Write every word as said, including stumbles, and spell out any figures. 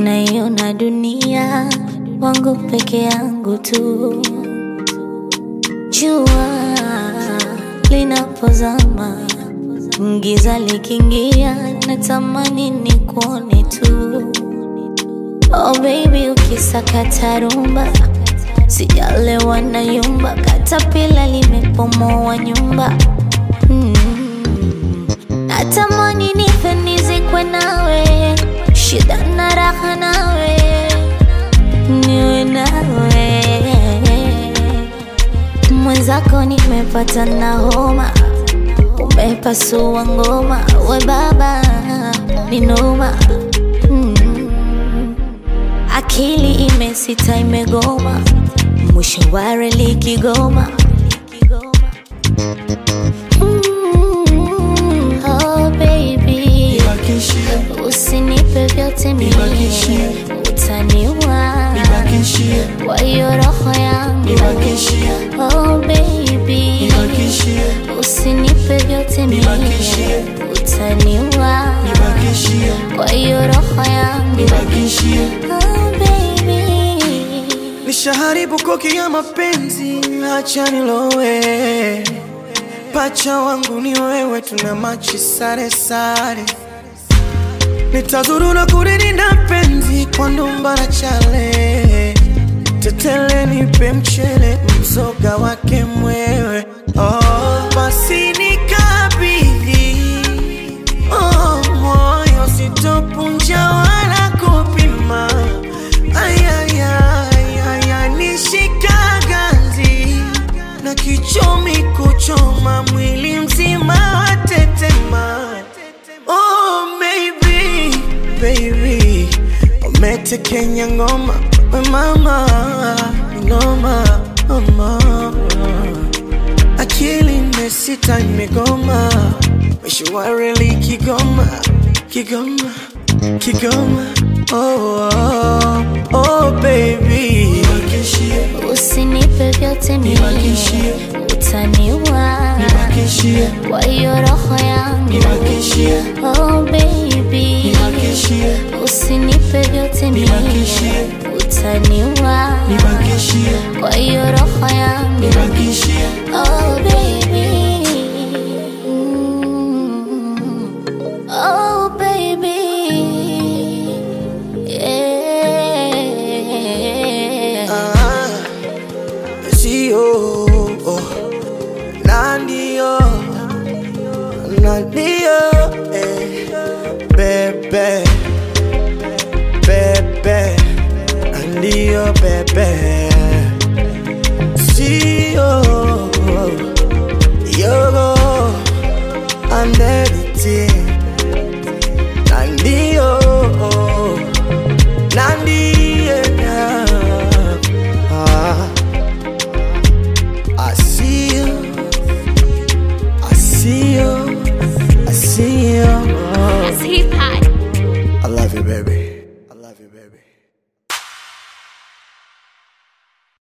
naiona dunia wangu peke yangu tu. Jua linapozama, giza likiingia, natamani nikuone tu. Oh baby, ukisakata rumba, sijalewa na yumba, katapila limepomoa nyumba. mm. Natamani nife nizikwe nawe, shida na raha nawe, niwe nawe. Mwenzako nimepata na homa, umepasua ngoma, we baba ni noma. mm. Akili imesita imegoma, mwisho wa reli Kigoma. mm. Oh baby, usinipe vyote mimi, utaniua kwa hiyo roho yangu. Oh baby, usinipe vyote mimi, utaniua kwa hiyo roho yangu. Oh baby, nishaharibu koki ya mapenzi, acha nilowe. Pacha wangu ni wewe, tuna machi sare sare. Nitazuru na kurinda penzi kwa ndumba na chale. Tetele nipe mchele, mzoga wake mwewe. Oh, basi nikabidhi, oh, moyo sitopunja wala kupima. Ayayayaya, nishika ganzi na kichomi kuchoma, mwili mzima watetema. Oh baby, baby, umetekenya ngoma, we mama, noma, mama. Akili imesita imegoma, mwisho wa reli Kigoma, Kigoma, Kigoma. Oh, oh, oh baby, usinipe vyote mimi, utaniua kwa hiyo roho yangu. Oh baby, usinipe vyote mimi, utaniua kwa hiyo roho yangu. Oh baby, mm. Oh baby, yeah. ah, sio, oh, nandio, nandio, eh, bebe, bebe, nandio, bebe, sio, yogo, ande.